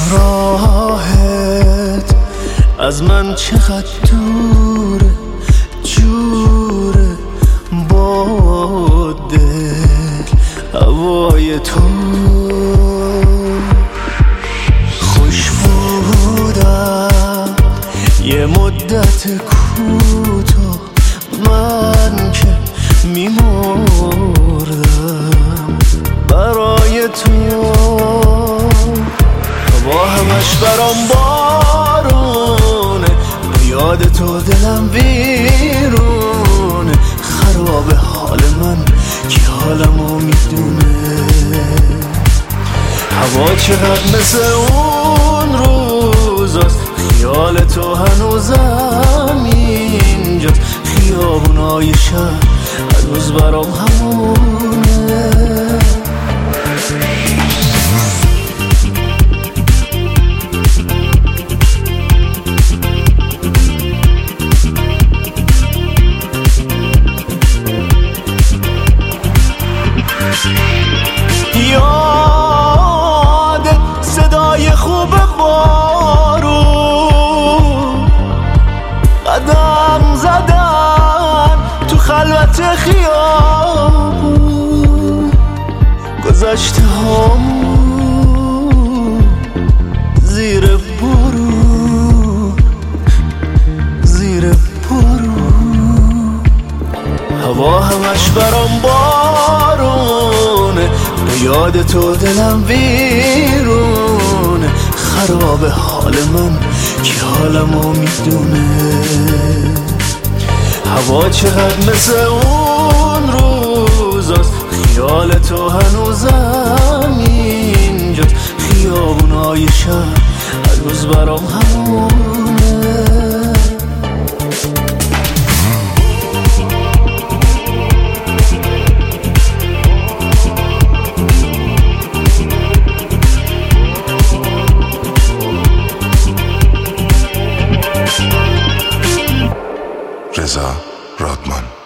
راهت از من چقدر دوره، جوره با دل هوای تو. خوش بودم یه مدت کوتاه، من که میمردم برای تو. هوا همش برام بارونه، یاد تو دلم ویرونه. خراب حال من که حالمو میدونه. هوا چقدر مثل اون روزاست، خیال تو هنوزم اینجاست. خیابونای شهر هنوز برام همونه. یاد صدای خوب بارون، قدم زدن تو خلوت خیابون. گذشته همون زیر بارون، زیر بارون. هوا همش برام بارونه، یاد تو دلم ویرونه. خراب حال من که حالمو میدونه. هوا چقدر مثل اون روزاست، خیال تو هنوزم اینجاست. خیابونای شهر هنوز برام همونه. رضا رادمان.